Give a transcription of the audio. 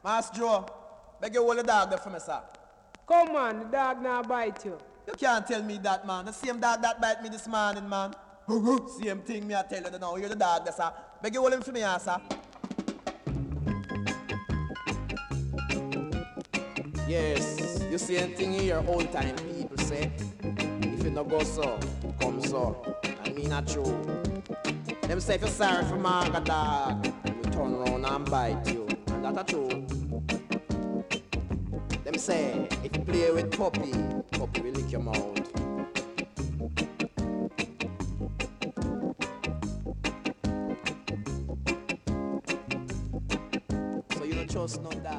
Master Joe, beg you hold the dog there for me, sir. Come on, the dog now bite you. You can't tell me that, man. The same dog that bite me this morning, man. Same thing me I tell you now. You're the dog there, sir. Beg you hold him for me, sir. Yes, you see anything here, old time people say. If you don't go so, come so. I mean not true. Them say if you're sorry for Marga dog, we turn around and bite you. And that's true. Them say if you play with puppy, puppy will lick your mouth. So you don't trust no dog.